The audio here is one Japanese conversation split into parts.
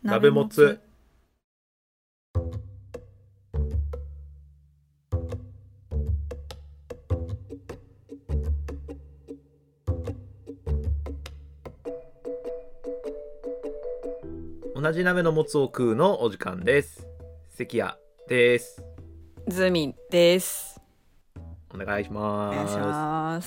鍋もつ。同じ鍋のもつを食うのお時間です。関谷です。 ズミです。 お願いします。 お願いします。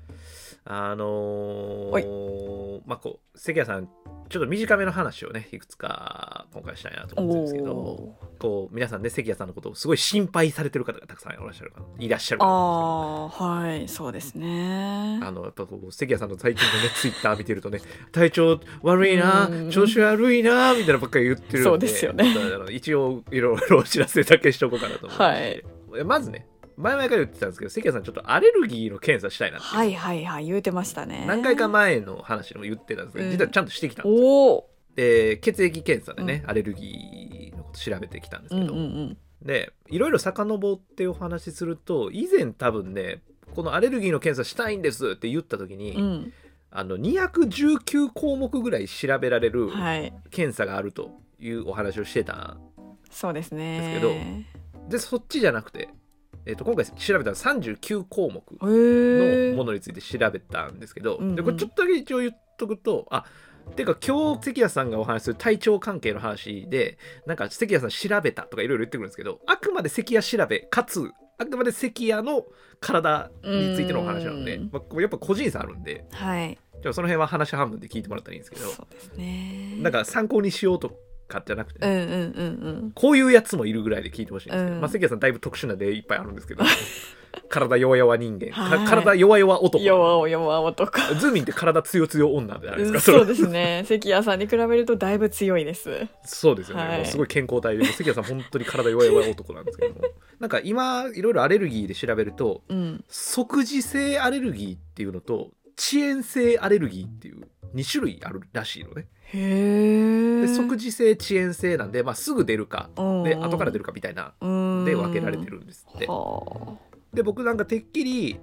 こう関谷さんちょっと短めの話をねいくつか今回したいなと思ってるんですけど、こう皆さんね関谷さんのことをすごい心配されてる方がたくさんいらっしゃるかなはいそうですね。 やっぱこう関谷さんの最近のねツイッター見てるとね体調悪いな調子悪いなみたいなばっかり言ってるんで、 そうですよね。 一応いろいろお知らせだけしとこうかなと思って、 はい、 まずね前々から言ってたんですけど関谷さんちょっとアレルギーの検査したいなって言うてましたね。 何回か前の話でも言ってたんですけど、実はちゃんとしてきたんですよ。で血液検査でね、アレルギーのこと調べてきたんですけど、でいろいろ遡ってお話しすると以前多分ねこのアレルギーの検査したいんですって言った時に、219項目ぐらい調べられる検査があるというお話をしてたんですけど、でそっちじゃなくて今回調べたら39項目のものについて調べたんですけど、でこれちょっとだけ一応言っとくと、てか今日関谷さんがお話しする体調関係の話でなんか関谷さん調べたとかいろいろ言ってくるんですけど、あくまで関谷調べかつあくまで関谷の体についてのお話なので、やっぱ個人差あるんで、じゃあその辺は話半分で聞いてもらったらいいんですけど、 そうですね、 なんか参考にしようとかじゃなくて、こういうやつもいるぐらいで聞いてほしいんですけど、関谷さんだいぶ特殊な例いっぱいあるんですけど体弱々人間、体弱々男、ズーミンって体強強女じゃないですか。 そうですね関谷さんに比べるとだいぶ強いです。 そうですよね、もうすごい健康体で関谷さん本当に体弱々男なんですけどもなんか今いろいろアレルギーで調べると、即時性アレルギーっていうのと遅延性アレルギーっていう2種類あるらしいのね。で即時性遅延性なんで、すぐ出るかで後から出るかみたいなで分けられてるんですって。で僕なんかてっきり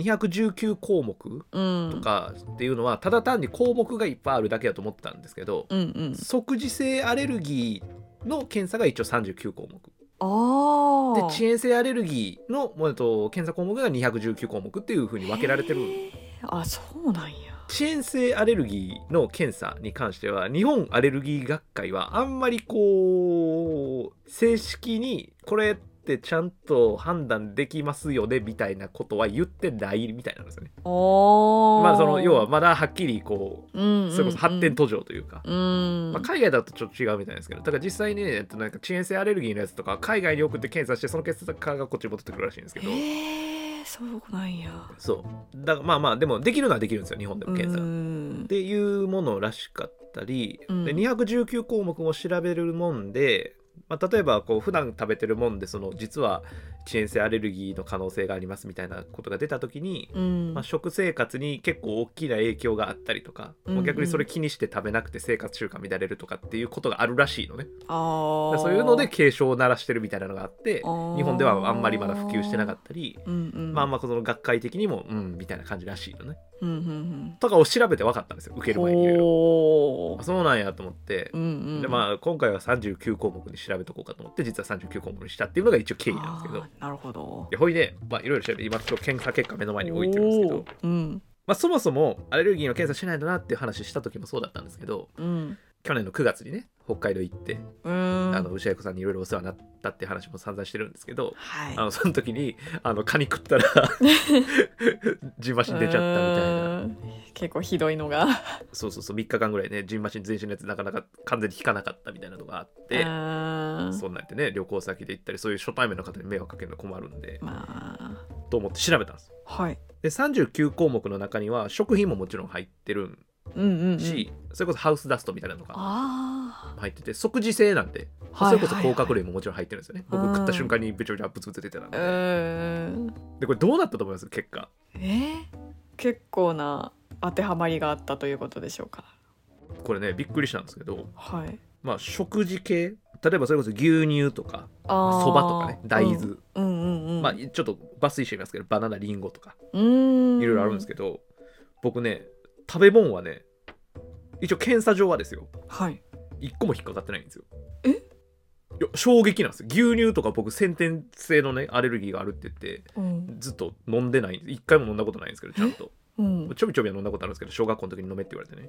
219項目とかっていうのはただ単に項目がいっぱいあるだけだと思ってたんですけど、即時性アレルギーの検査が一応39項目で遅延性アレルギーの検査項目が219項目っていう風に分けられてる。 そうなんや。 遅延性アレルギーの検査に関しては日本アレルギー学会はあんまりこう正式にこれってちゃんと判断できますよねみたいなことは言ってないみたいなんですよね。その要はまだはっきりこう、それこそ発展途上というか、海外だとちょっと違うみたいですけど、だから実際にねなんか遅延性アレルギーのやつとか海外に送って検査してその結果がこっちに戻ってくるらしいんですけど。 そうなんや。 そうだからでもできるのはできるんですよ日本でも検査っていうものらしかったり、で219項目も調べるもんで、例えばこう普段食べてるもんで実は遅延性アレルギーの可能性がありますみたいなことが出た時に、食生活に結構大きな影響があったりとか、逆にそれ気にして食べなくて生活習慣乱れるとかっていうことがあるらしいのね。そういうので警鐘を鳴らしてるみたいなのがあって、日本ではあんまりまだ普及してなかったり、この学会的にもみたいな感じらしいのね。とかを調べて分かったんですよ受ける前に。そうなんやと思って、で今回は39項目に調べとこうかと思って実は39項目にしたっていうのが一応経緯なんですけど。 なるほど。 ほいでいろいろ調べて今検査結果目の前に置いてるんですけど、そもそもアレルギーの検査しないとなっていう話した時もそうだったんですけど、去年の9月にね北海道行って牛屋子さんにいろいろお世話になったっていう話も散々してるんですけど、その時にカニ食ったらジンマシン出ちゃったみたいな、 結構ひどいのがそう3日間ぐらいねジンマシン全身のやつなかなか完全に効かなかったみたいなのがあって、そんなんやってね旅行先で行ったりそういう初対面の方に迷惑かけるの困るんで、と思って調べたんです。で39項目の中には食品ももちろん入ってるし、それこそハウスダストみたいなのが入ってて即時性なんで、それこそ甲殻類ももちろん入ってるんですよね。僕食った瞬間にブチブツブツ出てたので、でこれどうなったと思います結果。 結構な当てはまりがあったということでしょうか。 これねびっくりしたんですけど、食事系、例えばそれこそ牛乳とかそばとかね大豆、ちょっと抜粋してみますけどバナナリンゴとかいろいろあるんですけど、僕ね食べ物はね一応検査上はですよ、 1個も引っかかってないんですよ。 え？ いや衝撃なんですよ。牛乳とか僕先天性のねアレルギーがあるって言って、ずっと飲んでないんです。1回も飲んだことないんですけどちゃんと、ちょびちょびは飲んだことあるんですけど小学校の時に飲めって言われてね。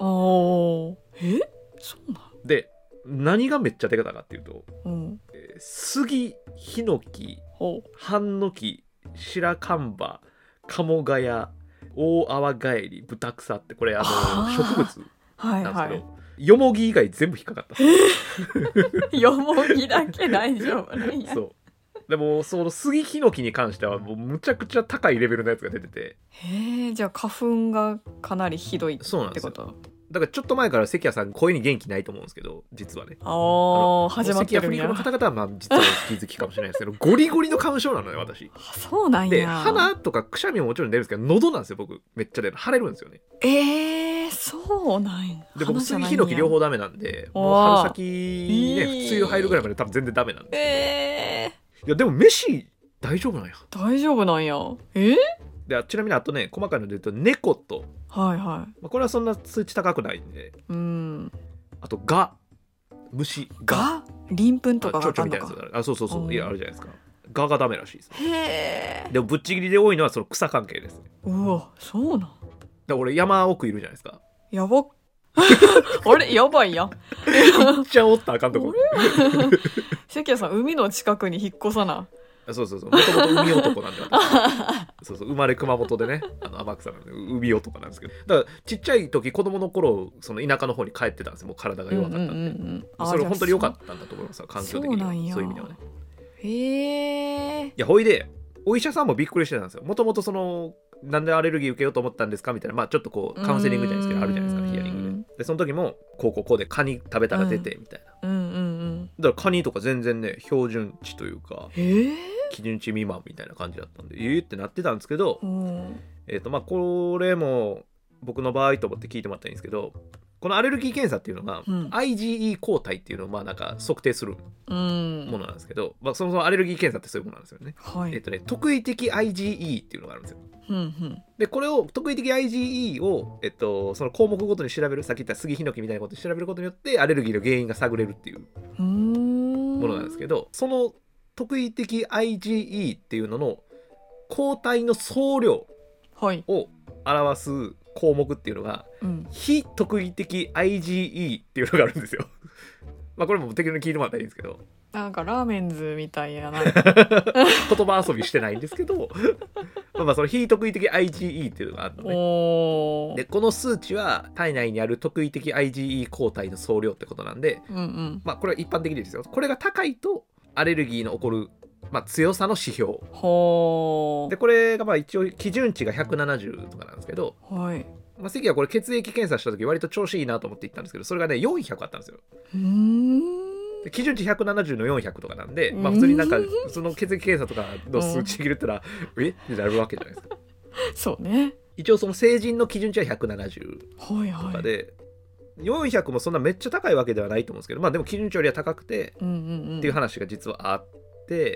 そうなんで何がめっちゃ出方かっていうと、杉、ヒノキ、ハンノキ、白樺葉、カモガヤ、オオアワガエリ、ブタクサってこれ植物なんですけど、ヨモギ以外全部引っかかったヨモギだけ大丈夫なんや。 そうでもその杉ヒノキに関してはもうむちゃくちゃ高いレベルのやつが出てて、 じゃあ花粉がかなりひどいってこと？ そうなんですよ。だからちょっと前から関谷さん声に元気ないと思うんですけど、実はね始まってるんや。 関谷フリークの方々はまあ実は気づきかもしれないですけどゴリゴリの花粉症なのよ私。 そうなんや。 で鼻とかくしゃみももちろん出るんですけど喉なんですよ。僕めっちゃ出る、腫れるんですよね。 そうなんや。 で僕杉ヒノキ両方ダメなんで、もう春先にね梅雨入るぐらいまで多分全然ダメなんでいやでも飯大丈夫なんや。 大丈夫なんや。 でちなみにあとね細かいので言うと猫と、これはそんな数値高くないんで、あとガ、虫、 ガ、鱗粉とかがちょちょみたいなやつそう、いやあるじゃないですか。ガがダメらしいです。でもぶっちぎりで多いのはその草関係です。 うわ、そうなん。だから俺山奥いるじゃないですか。 やばあれやばいやん。 めっちゃおったらあかんとこ。 関谷さん海の近くに引っ越さな。 そうもともと海男なんで私生まれ熊本でね天草なんで海男なんですけど、だからちっちゃい時子供の頃その田舎の方に帰ってたんですよ。もう体が弱かったんで、それ本当に良かったんだと思います。環境的にはそういう意味ではね。いやほいでお医者さんもびっくりしてたんですよ。もともとそのなんでアレルギー受けようと思ったんですかみたいな、ちょっとこうカウンセリングじゃないですけどあるじゃないですか、ヒアリングでその時もこうでカニ食べたら出てみたいな、だからカニとか全然ね標準値というか基準値未満みたいな感じだったんでってなってたんですけど、これも僕の場合と思って聞いてもらったらいいんですけど、このアレルギー検査っていうのが、IgE 抗体っていうのをなんか測定するものなんですけど、そもそもアレルギー検査ってそういうものなんですよね。特異的 IgE っていうのがあるんですよ。でこれを特異的 IgE を、その項目ごとに調べる、さっき言った杉ヒノキみたいなことを調べることによってアレルギーの原因が探れるっていうものなんですけど、その特異的 IgE っていうのの抗体の総量を表す項目っていうのが、非特異的 IgE っていうのがあるんですよ。これも適当に聞いてもらったらいいんですけど、 なんかラーメンズみたいやな。 言葉遊びしてないんですけどその非特異的 IgE っていうのがあるのね。でこの数値は体内にある特異的 IgE 抗体の総量ってことなんで、これは一般的ですよ。これが高いとアレルギーの起こる、強さの指標で、これが一応基準値が170とかなんですけど、関はこれ血液検査した時割と調子いいなと思って行ったんですけど、それがね400あったんですよ。で基準値170の400とかなんで、普通になんかその血液検査とかの数値切るったらってなるわけじゃないですか。 そうね。 一応その成人の基準値は170とかで、400もそんなめっちゃ高いわけではないと思うんですけど、でも基準値よりは高くてっていう話が実はあって、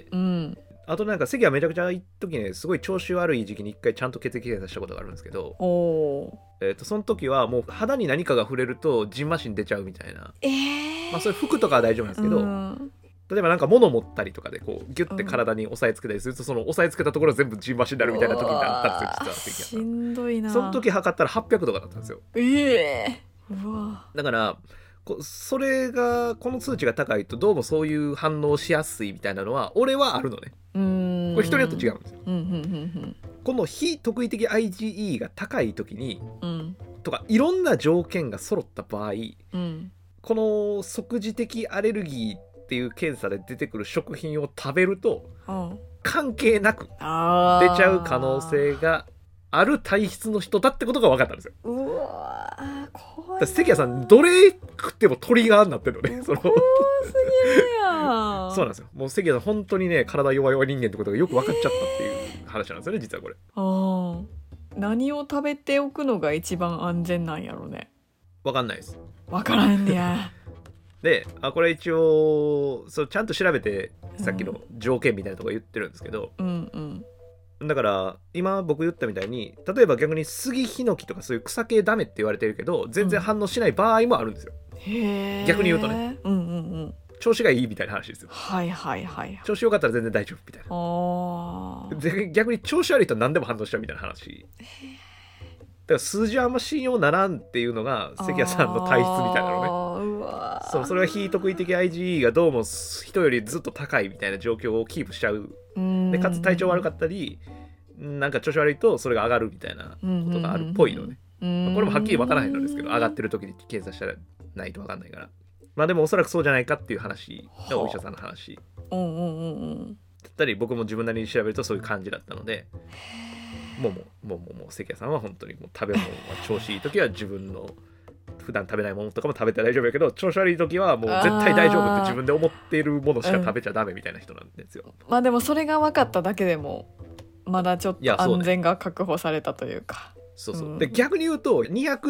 あとなんか関はめちゃくちゃ一時ねすごい調子悪い時期に一回ちゃんと血液検査したことがあるんですけど、その時はもう肌に何かが触れるとジンマシン出ちゃうみたいな、それ服とかは大丈夫なんですけど、例えばなんか物持ったりとかでこうギュッて体に押さえつけたりすると、その押さえつけたところ全部ジンマシンになるみたいな時があったんですよ。実は関はしんどいな。その時測ったら800とかだったんですよ。うわ。だからそれがこの数値が高いとどうもそういう反応しやすいみたいなのは俺はあるのね。これ人によって違うんですよ。この非特異的 IgE が高い時に、とかいろんな条件が揃った場合、この即時的アレルギーっていう検査で出てくる食品を食べると、関係なく出ちゃう可能性がある体質の人だってことが分かったんですよ。うわー怖い。関谷さんどれ食ってもトリガーになってるのね。怖すぎるやん。そうなんですよ。もう関谷さん本当にね体弱い人間ってことがよく分かっちゃったっていう話なんですよね、実はこれ。 何を食べておくのが一番安全なんやろうね。 分かんないです。 分からんねや。 でこれ一応ちゃんと調べてさっきの条件みたいなとこ言ってるんですけど、だから今僕言ったみたいに例えば逆に杉ヒノキとかそういう草系ダメって言われてるけど全然反応しない場合もあるんですよ。 へ逆に言うとね、 うんうんうん、 調子がいいみたいな話ですよ。 はいはいはい。 調子良かったら全然大丈夫みたいな。で逆に調子悪いと何でも反応しちゃうみたいな話。だから数字はあんま信用ならんっていうのが関谷さんの体質みたいなのね。それは非特異的 IgE がどうも人よりずっと高いみたいな状況をキープしちゃう。でかつ体調悪かったりなんか調子悪いとそれが上がるみたいなことがあるっぽいのね。これもはっきり分からへんのですけど、上がってる時に検査したらないと分かんないから、まあでもおそらくそうじゃないかっていう話がお医者さんの話だったり、僕も自分なりに調べるとそういう感じだったので、もう関谷さんは本当にもう食べ物は調子いい時は自分の普段食べないものとかも食べて大丈夫やけど、調子悪い時はもう絶対大丈夫って自分で思っているものしか食べちゃダメみたいな人なんですよ。 まあでもそれが分かっただけでもまだちょっと安全が確保されたというか。 そうで逆に言うと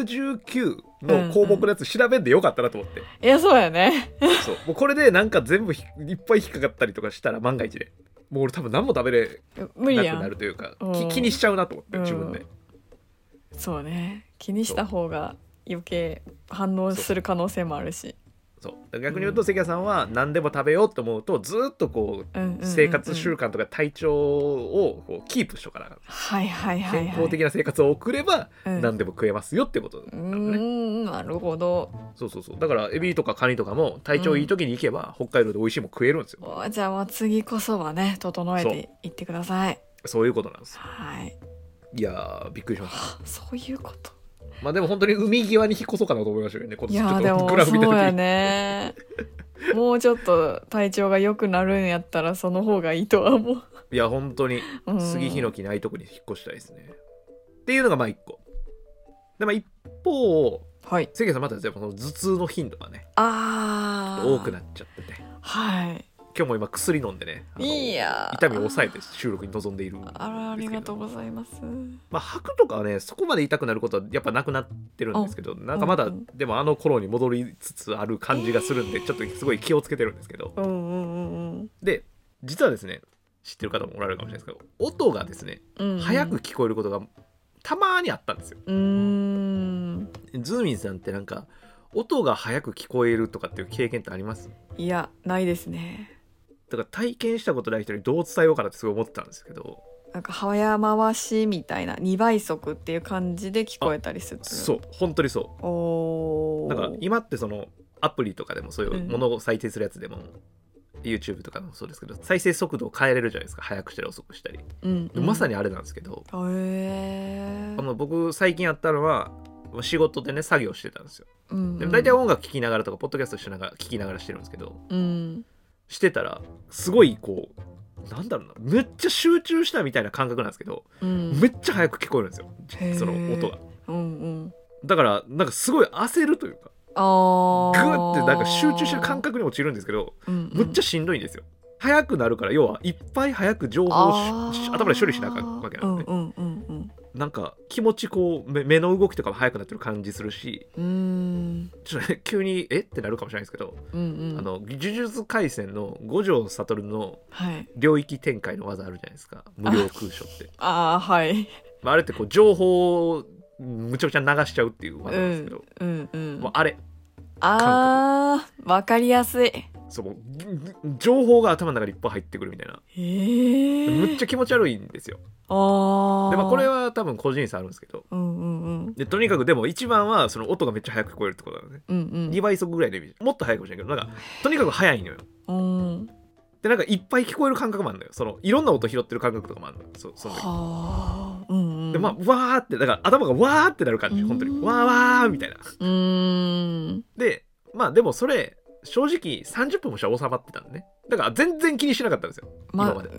219の項目のやつ調べんでよかったなと思って、 いやそうやね。 そうもうこれでなんか全部いっぱい引っかかったりとかしたら万が一でもう俺多分何も食べれなくなるというか、気にしちゃうなと思って自分で、 そうね、気にした方が余計反応する可能性もあるし。 そう逆に言うと関谷さんは何でも食べようと思うとずっとこう生活習慣とか体調をこうキープしとかな、健康的な生活を送れば何でも食えますよってことなのね。 なるほど。 そうだからエビとかカニとかも体調いい時に行けば北海道で美味しいもん食えるんですよ。 じゃあ次こそはね整えていってください。 そういうことなんですよ。 はい。 いやびっくりしました。 そういうこと。 まあでも本当に海際に引っ越そうかなと思いましたけどね。 いやでもそうやね。もうちょっと体調が良くなるんやったらその方がいいとは思う。 いや本当に杉ヒノキないとこに引っ越したいですね。っていうのがまあ一個で、まあ、一方、関谷さんまたやっぱその頭痛の頻度がね多くなっちゃってて、今日も今薬飲んでね、痛みを抑えて収録に臨んでいるんですけど。 ありがとうございます。 まあ吐くとかはねそこまで痛くなることはやっぱなくなってるんですけど、なんかまだでもあの頃に戻りつつある感じがするんで、ちょっとすごい気をつけてるんですけど、で実はですね知ってる方もおられるかもしれないですけど、音がですね、早く聞こえることがたまにあったんですよ。ズーミンさんってなんか音が早く聞こえるとかっていう経験ってあります？ いやないですね。 だから体験したことない人にどう伝えようかなってすごい思ってたんですけど、 なんか早回しみたいな2倍速っていう感じで聞こえたりする。 そう本当にそう。だから今ってそのアプリとかでもそういうものを再生するやつでも、YouTube とかもそうですけど再生速度を変えれるじゃないですか、早くしたり遅くしたり、まさにあれなんですけど、僕最近やったのは仕事でね作業してたんですよ。でも大体音楽聴きながらとかポッドキャストしながら聴きながらしてるんですけど、してたらすごいこうなんだろうな、めっちゃ集中したみたいな感覚なんですけど、めっちゃ早く聞こえるんですよ、その音が。だからなんかすごい焦るというか、グーってなんか集中してる感覚に落ちるんですけど、むっちゃしんどいんですよ。早くなるから、要はいっぱい早く情報を頭で処理しなきゃわけなので、なんか気持ちこう目の動きとかも速くなってる感じするし、ちょっとね急にってなるかもしれないですけど、呪術廻戦の五条悟の領域展開の技あるじゃないですか、無料空所って。あれってこう情報をむちゃくちゃ流しちゃうっていう技なんですけど、もうあれわかりやすい。 そう情報が頭の中にいっぱい入ってくるみたいな、むっちゃ気持ち悪いんですよ。でこれは多分個人差あるんですけど、でとにかくでも一番はその音がめっちゃ早く聞こえるってことだね。2倍速ぐらいのイメージ、もっと早いかもしれないけど、なんかとにかく早いのよ。でなんかいっぱい聞こえる感覚もあるのよ。そのいろんな音拾ってる感覚とかもあるのよ。その時でわーってだから頭がわーってなる感じ、本当にわーわーみたいな。ででもそれ正直30分もしたら収まってたんでね、だから全然気にしなかったんですよ、今まで。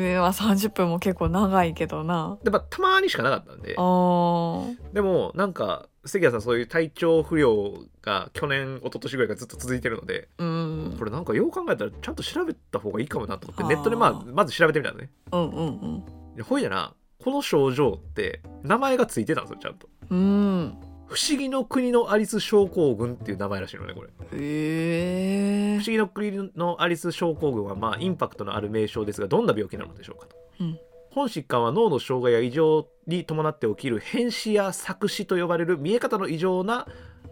30分も結構長いけどな。 でたまにしかなかったんで。でもなんか関谷さんそういう体調不良が去年一昨年ぐらいからずっと続いてるので、これなんかよう考えたらちゃんと調べた方がいいかもなと思ってネットでまず調べてみたのね。ほいだらこの症状って名前がついてたんですよ、ちゃんと。不思議の国のアリス症候群っていう名前らしいのね、これ。不思議の国のアリス症候群はインパクトのある名称ですが、どんな病気なのでしょうかと。本疾患は脳の障害や異常に伴って起きる変視や錯視と呼ばれる見え方の異常な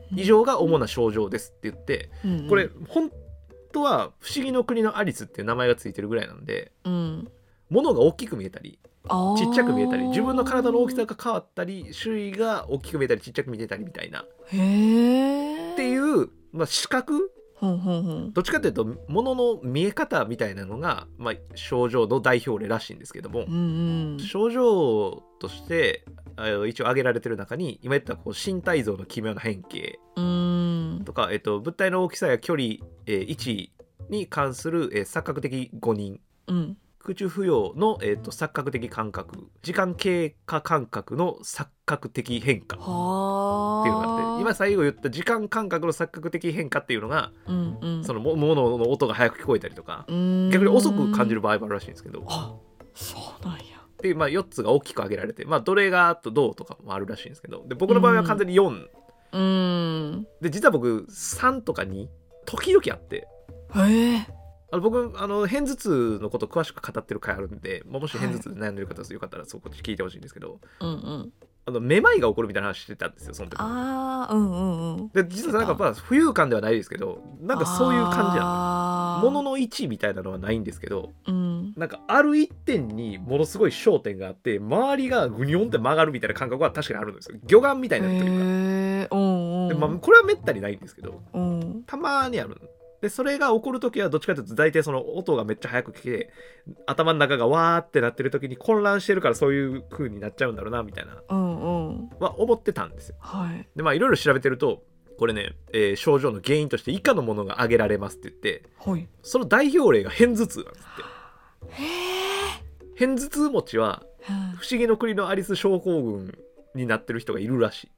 以上が主な症状ですって言って、 うんうん、 これ本当は不思議の国のアリスっていう名前がついてるぐらいなんで、 うん、 物が大きく見えたりちっちゃく見えたり、自分の体の大きさが変わったり、周囲が大きく見えたりちっちゃく見えたりみたいなっていう、視覚、どっちかというと物の見え方みたいなのが、症状の代表例らしいんですけども、症状として一応挙げられてる中に今言ったこう身体像の奇妙な変形とか、物体の大きさや距離、位置に関する、錯覚的誤認、空中浮揚の、錯覚的感覚、時間経過感覚の錯覚的変化っていうのがあって、今最後言った時間感覚の錯覚的変化っていうのが、その物の音が早く聞こえたりとか、逆に遅く感じる場合もあるらしいんですけど、 そうなんやで、4つが大きく挙げられて、どれがとどうとかもあるらしいんですけど、で僕の場合は完全に4、で実は僕3とか2時々あって、僕片頭痛のこと詳しく語ってる回あるんで、もし片頭痛で悩んでる方よかったらそこで聞いてほしいんですけど、めまいが起こるみたいな話してたんですよその時。で実はなんか浮遊感ではないですけど、なんかそういう感じなんで、物の位置みたいなのはないんですけど、なんかある一点にものすごい焦点があって周りがグニョンって曲がるみたいな感覚は確かにあるんですよ。魚眼みたいなというか、でこれはめったにないんですけど、たまにある。でそれが起こるときはどっちかというと大体その音がめっちゃ速く来て頭の中がわーってなってるときに混乱してるからそういう風になっちゃうんだろうなみたいなは思ってたんですよ。でいろいろ調べてるとこれね、症状の原因として以下のものが挙げられますって言って、その代表例が片頭痛なんですって。片頭痛持ちは不思議の国のアリス症候群になってる人がいるらしい。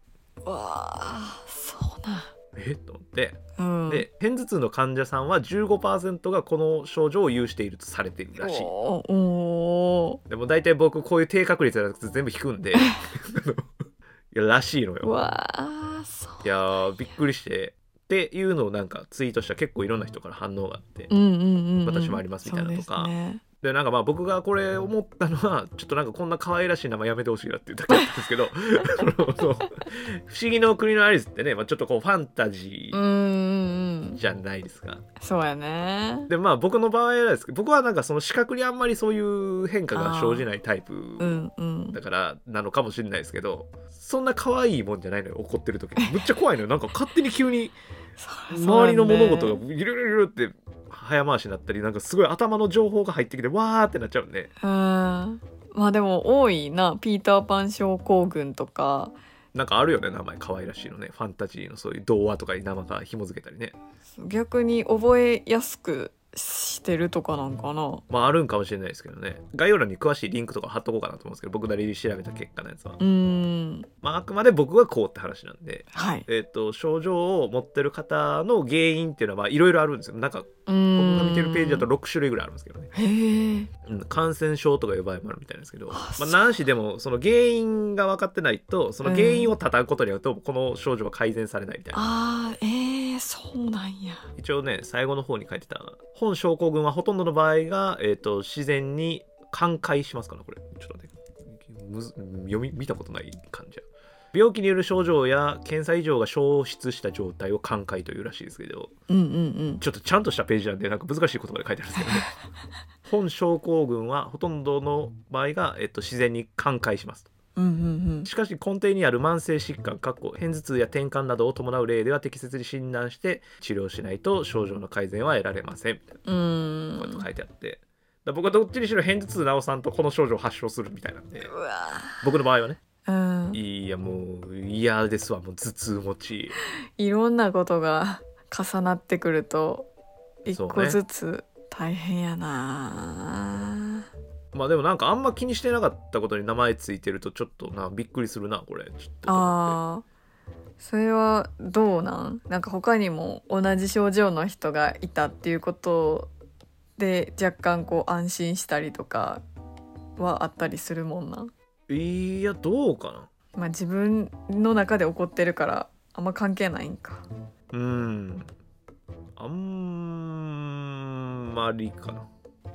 そうなんと思って、で片頭痛の患者さんは 15% がこの症状を有しているとされているらしい。でも大体僕こういう低確率じゃなくて全部引くんでいやらしいのよ。いやびっくりしてっていうのをなんかツイートしたら結構いろんな人から反応があって、私もありますみたいなとか、でなんか僕がこれ思ったのはちょっとなんかこんな可愛らしい名前やめてほしいなっていうだけだったんですけど不思議の国のアリスってね、ちょっとこうファンタジーじゃないですか。 そうやね。 で僕の場合はですけど、僕はなんかその視覚にあんまりそういう変化が生じないタイプだからなのかもしれないですけど、そんな可愛いもんじゃないのよ。怒ってる時にむっちゃ怖いのよ。なんか勝手に急に周りの物事がゆるゆるって早回しになったり、なんかすごい頭の情報が入ってきてわーってなっちゃうんで。 でも多いな、ピーターパン症候群とかなんかあるよね、名前可愛らしいのね。ファンタジーのそういう童話とかに名前が紐付けたりね。 逆に覚えやすくしてるとかなんかな。 あるんかもしれないですけどね。概要欄に詳しいリンクとか貼っとこうかなと思うんですけど、僕なりに調べた結果のやつはあくまで僕がこうって話なんで、症状を持ってる方の原因っていうのはいろいろあるんですよ。なんか僕が見てるページだと6種類ぐらいあるんですけどね。感染症とかいう場合もあるみたいなんですけど、何しでもその原因が分かってないと、その原因を叩くことによってこの症状は改善されないみたいな。 そうなんや。 一応ね最後の方に書いてた本症候群はほとんどの場合が、自然に寛解しますかな。これちょっとね見たことない感じや。病気による症状や検査異常が消失した状態を寛解というらしいですけど、ちょっとちゃんとしたページなんでなんか難しい言葉で書いてあるんですけどね本症候群はほとんどの場合が、自然に寛解しますと。しかし根底にある慢性疾患片頭痛や転換などを伴う例では適切に診断して治療しないと症状の改善は得られませんみたいな、こうやって書いてあって、僕はどっちにしろ片頭痛治さんとこの症状を発症するみたいなんで、僕の場合はね、いやもう嫌ですわ。もう頭痛持ちいろんなことが重なってくると一個ずつ大変やな。 でもなんかあんま気にしてなかったことに名前ついてるとちょっとびっくりするなこれ。ちょっとそれはどうなんか他にも同じ症状の人がいたっていうことで若干こう安心したりとかはあったりするもんなん？ いやどうかな。 自分の中で起こってるからあんま関係ないんか。 あんまりかな。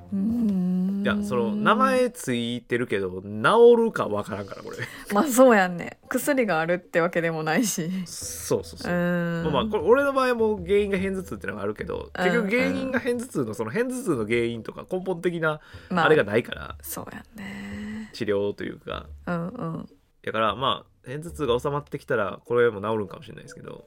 いやその名前ついてるけど治るかわからんからこれまあそうやんね、薬があるってわけでもないし。 そうそうそう。まあこれ俺の場合も原因が片頭痛ってのがあるけど、結局原因が片頭痛のその片頭痛の原因とか根本的なあれがないから、まあ、 そうやね、 治療というか、 だからまあ片頭痛が収まってきたらこれも治るんかもしれないですけど、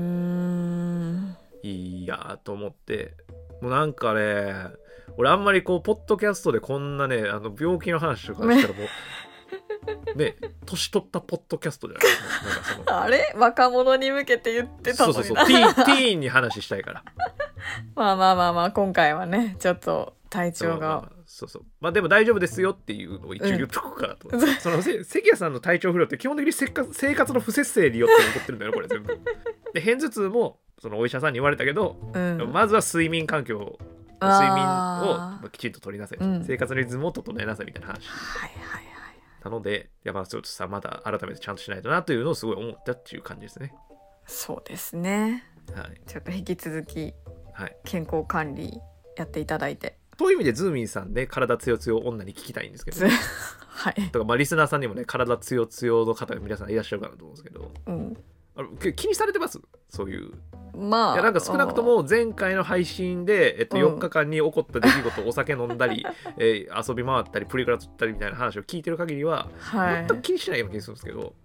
いやと思って、もうなんかね、俺あんまりこうポッドキャストでこんなね病気の話とかしたらもうね年取ったポッドキャストじゃないですか。なんかあれ若者に向けて言ってたのにな。 そうティーンに話したいからまあ今回はねちょっと体調がそうまあでも大丈夫ですよっていうのを一応言っとこうかなと、その関谷さんの体調不良って基本的に生活の不節制によって起こってるんだよこれ全部で片頭痛もそのお医者さんに言われたけど、まずは睡眠環境、睡眠をきちんと取りなさい、生活のリズムを整えなさいみたいな話、なのでちょっとさまた改めてちゃんとしないとなというのをすごい思ったっていう感じですね。 そうですね、ちょっと引き続き健康管理やっていただいて、 そういう意味でズーミンさんね、体強強女に聞きたいんですけど、とかまあリスナーさんにもね体強強の方が皆さんいらっしゃるかなと思うんですけど、気にされてます？そういう、いやなんか少なくとも前回の配信で、4日間に起こった出来事、お酒飲んだり、遊び回ったりプリクラ撮ったりみたいな話を聞いてる限りは、全く気にしないような気がするんですけど、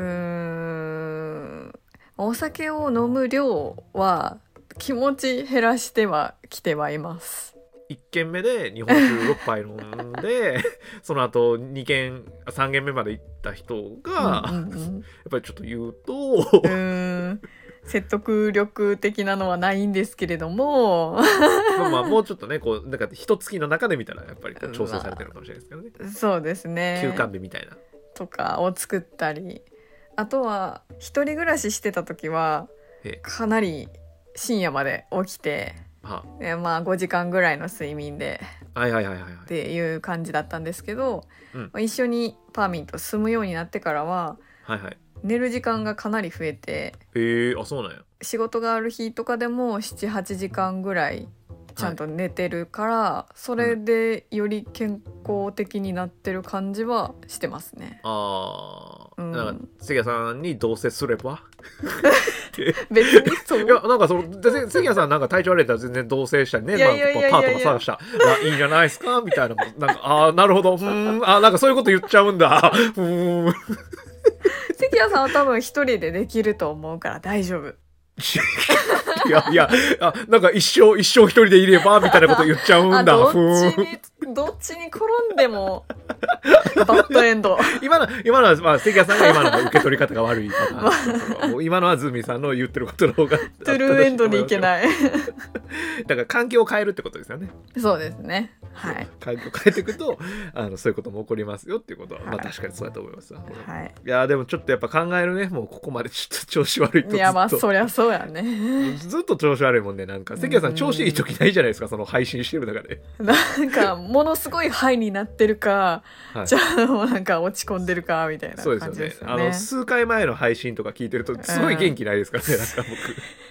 お酒を飲む量は気持ち減らしてはきてはいます。 1軒目で日本酒6杯飲んでその後3軒目まで行った人が、やっぱりちょっと言うと説得力的なのはないんですけれどもまあもうちょっとねこうなんか一月の中で見たらやっぱりこう調整されてるかもしれないですけどね、 そうですね、 休館日みたいなとかを作ったり、あとは一人暮らししてた時はかなり深夜まで起きて、まあ5時間ぐらいの睡眠でっていう感じだったんですけど、一緒にパーミンと住むようになってからは、寝る時間がかなり増えて、 そうなんや。 仕事がある日とかでも 7,8 時間ぐらいちゃんと寝てるから、それでより健康的になってる感じはしてますね。 なんか関谷さんに同棲すれば別にそう、 いやなんか関谷さんなんか体調悪いたら全然同棲したりね、パートナー探したらいいんじゃないですかみたいな、なんかなるほど、なんかそういうこと言っちゃうんだ関谷さんは多分一人でできると思うから大丈夫いやなんか一生一人でいればみたいなこと言っちゃうんだ。 どっちに転んでもバッドエンド今のは、まあ、関谷さんが今の受け取り方が悪いパターン今のはズーミンさんの言ってることの方がトゥルーエンドにいけないだから環境を変えるってことですよね。 そうですね、 環境を変えていくとそういうことも起こりますよっていうことは、まあ確かにそうだと思います。いやでもちょっとやっぱ考えるね、もうここまでちょっと調子悪いとずっと、 いやまあそりゃそうやねずっと調子悪いもんね。なんか関谷さん調子いい時ないじゃないですか、その配信してる中で。 なんかものすごいハイになってるか、じゃあもうなんか落ち込んでるかみたいな感じですよね。 数回前の配信とか聞いてるとすごい元気ないですからね、なんか僕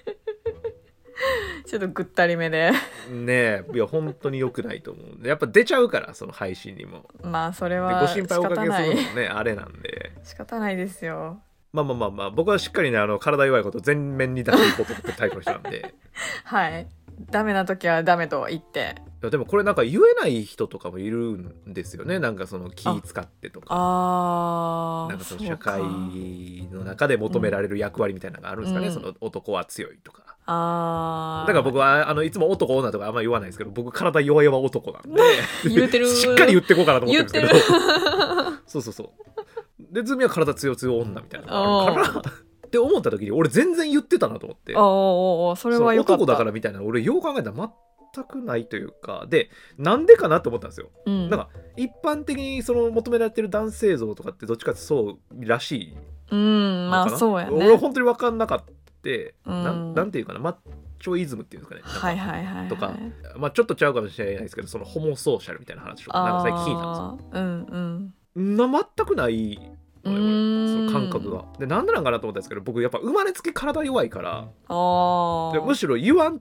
ちょっとぐったりめでね。いや本当に良くないと思う。やっぱ出ちゃうからその配信にも。 まあそれはご心配おかけするのもねあれなんで仕方ないですよ。 まあ僕はしっかりね体弱いこと全面に出していこうと思ってるタイプの人なんでダメな時はダメと言って。 いやでもこれなんか言えない人とかもいるんですよね。なんかその気使ってとか、なんかその社会の中で求められる役割みたいなのがあるんですかね、その男は強いとか。だから僕はいつも男女とかあんま言わないですけど、僕体弱々男なんで言うてるしっかり言ってこうかなと思ってるんですけどそうでズミは体強女みたいなのがあるからって思った時に俺全然言ってたなと思って、 それはよかった。 男だからみたいな俺よう考えたら全くないというかで、なんでかなと思ったんですよ。なんか一般的にその求められてる男性像とかってどっちかってそうらしい。 まあそうやね。 俺は本当に分かんなかった。なんていうかな、マッチョイズムっていうんですかね、とか、まあちょっとちゃうかもしれないですけど、そのホモソーシャルみたいな話とかなんか最近聞いたんですよ。全くないその感覚が。でなんでなんかなと思ったんですけど、僕やっぱ生まれつき体弱いから、でむしろ言わんと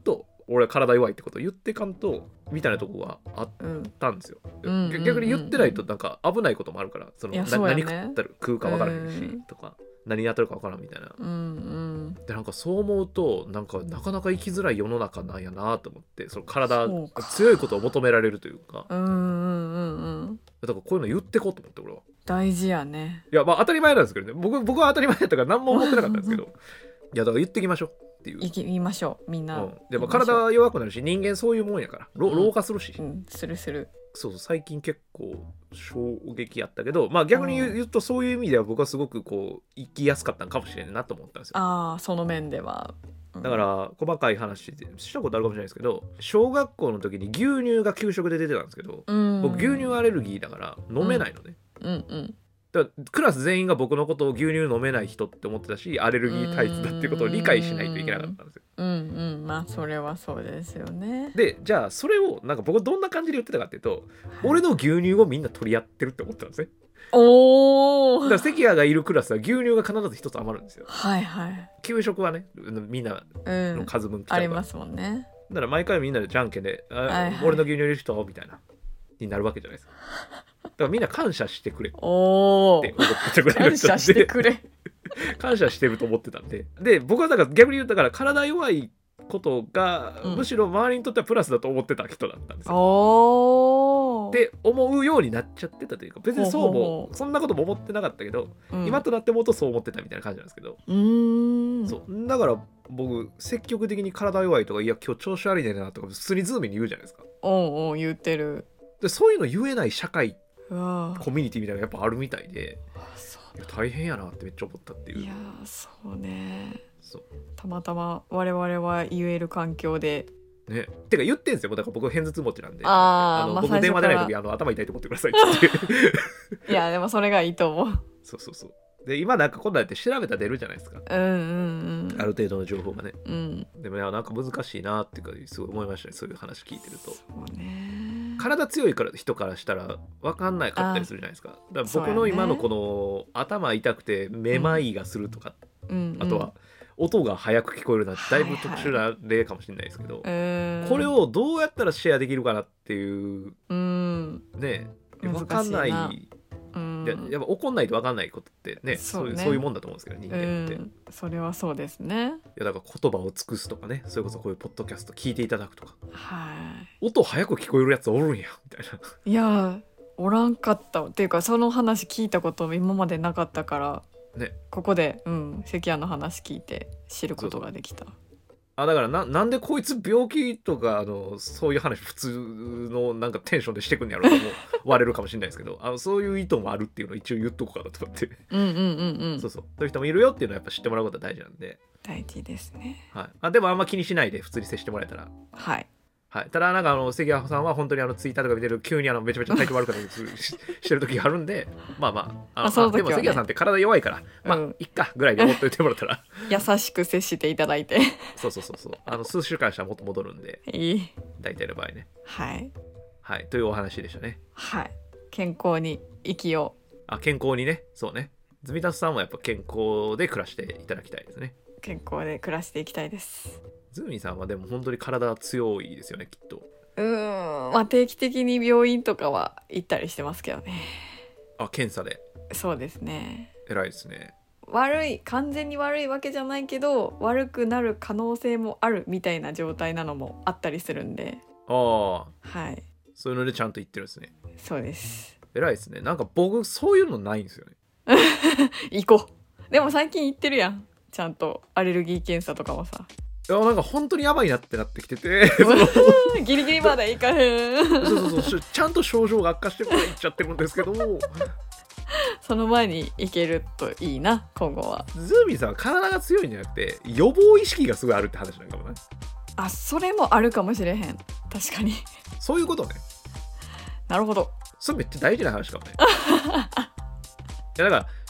俺は体弱いってことを言ってかんとみたいなとこがあったんですよ、逆に言ってないとなんか危ないこともあるから、その何食うか分からへんしとか何に当たるか分からんみたいな、でなんかそう思うとなんかなかなか生きづらい世の中なんやなと思って、その体強いことを求められるというか、だからこういうの言ってこうと思って、俺は大事やね。 いやまあ当たり前なんですけどね、僕は当たり前やったから何も思ってなかったんですけどいやだから言ってきましょうっていう、 言いましょうみんな、 でも体は弱くなるし人間そういうもんやから老化するし、 するそう最近結構衝撃やったけど、まあ逆に言うとそういう意味では僕はすごくこう生きやすかったのかもしれないなと思ったんですよ。 ああその面では、 だから細かい話でしたことあるかもしれないですけど、小学校の時に牛乳が給食で出てたんですけど、僕牛乳アレルギーだから飲めないのね、だからクラス全員が僕のことを牛乳飲めない人って思ってたし、アレルギー体質だっていうことを理解しないといけなかったんですよ。 まあそれはそうですよね。 でじゃあそれをなんか僕どんな感じで言ってたかっていうと、俺の牛乳をみんな取り合ってるって思ってたんですね。だから関谷がいるクラスは牛乳が必ず一つ余るんですよ。給食はねみんなの数分来ちゃうから、 ありますもんね。 だから毎回みんなでじゃんけんで、俺の牛乳いる人みたいなになるわけじゃないですか。だからみんな感謝してくれって思ってたぐらいの人で、感謝してくれ感謝してると思ってたんで、で僕はだから逆に言うだから体弱いことがむしろ周りにとってはプラスだと思ってた人だったんですよ、って思うようになっちゃってたというか、別にそうもそんなことも思ってなかったけど、今となって思うとそう思ってたみたいな感じなんですけど、そうだから僕積極的に体弱いとか、いや今日調子悪いねんなとか普通にズームに言うじゃないですか。 言ってる。 でそういうの言えない社会コミュニティみたいなのがやっぱあるみたいで、大変やなってめっちゃ思ったっていう。 いやそうね、たまたま我々は言える環境でね、てか言ってんすよ。だから僕偏頭痛持ちなんで、僕電話出ない時頭痛いと思ってくださいっていやでもそれがいいと思う。 そうで今なんか今度やって調べたら出るじゃないですか、ある程度の情報がね、でもなんか難しいなっていうかすごい思いましたね、そういう話聞いてると。そうね、体強い人からしたら分かんないかったりするじゃないですか。だから僕の今のこの頭痛くてめまいがするとか、あとは音が早く聞こえるなんてだいぶ特殊な例かもしれないですけど、これをどうやったらシェアできるかなっていうね、分かんない。やっぱ怒んないと分かんないことってね、そういうもんだと思うんですけど、人間って、 それはそうですね。 いやだから言葉を尽くすとかね、それこそこういうポッドキャスト聞いていただくとか、音早く聞こえるやつおるんやみたいな。 いやおらんかったっていうか、その話聞いたこと今までなかったからね、ここで関谷の話聞いて知ることができた。 だからなんでこいつ病気とかそういう話普通のなんかテンションでしてくんやろうとも割れるかもしれないですけどそういう意図もあるっていうのを一応言っとこうかなと思ってそういう人もいるよっていうのはやっぱ知ってもらうことは大事なんで。 大事ですね。 でもあんま気にしないで普通に接してもらえたら。ただなんか関谷さんは本当にツイッターとか見てる急にめちゃめちゃ体調悪かったりしてる時があるんででも関谷さんって体弱いからいっかぐらいで思っといてもらったら優しく接していただいてそう数週間したらもっと戻るんで大体の場合ね。というお話でしたね。 健康に生きよう。健康にね、そうね。ズミタスさんもやっぱ健康で暮らしていただきたいですね。 健康で暮らしていきたいです。 ズミさんはでも本当に体強いですよね、きっと。 定期的に病院とかは行ったりしてますけどね。 検査で。 そうですね。 偉いですね。 完全に悪いわけじゃないけど悪くなる可能性もあるみたいな状態なのもあったりするんで。そういうのでちゃんと言ってるんですね。そうです。偉いですね。なんか僕そういうのないんですよね。 行こう。でも最近行ってるやん、ちゃんとアレルギー検査とかもさ。 なんか本当にやばいなってなってきててギリギリまでいかへんそうちゃんと症状が悪化してこないっちゃってるんですけどもその前にいけるといいな、今後は。 ズーミンさんは体が強いんじゃなくて予防意識がすごいあるって話なんかもな。 それもあるかもしれへん。確かにそういうことね。なるほど。 それめっちゃ大事な話かもねいやだから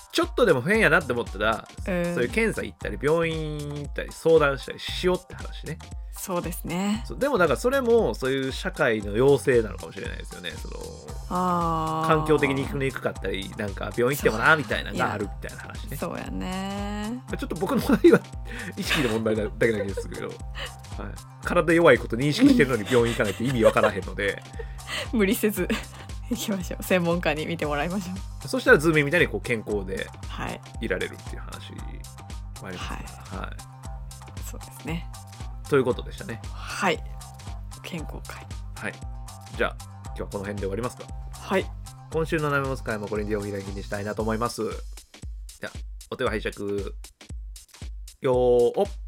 ちょっとでも変やなって思ったら、そういう検査行ったり病院行ったり相談したりしようって話ね。 そうですね。 でもだからそれもそういう社会の要請なのかもしれないですよね。環境的に行くにくかったり、なんか病院行ってもなみたいなのがあるみたいな話ね。 そうやね。 ちょっと僕の場合は意識の問題だけですけど、はい、体弱いこと認識してるのに病院行かないって意味わからへんので無理せず行きましょう。専門家に見てもらいましょう。そしたらズーミンみたいにこう健康でいられるっていう話もありますから、はい、 そうですね。 ということでしたね。 はい。健康会。 はい。じゃあ今日はこの辺で終わりますか。 はい。 今週のなめもす会もこれでお開きにしたいなと思います。じゃあお手を拝借。よーっ。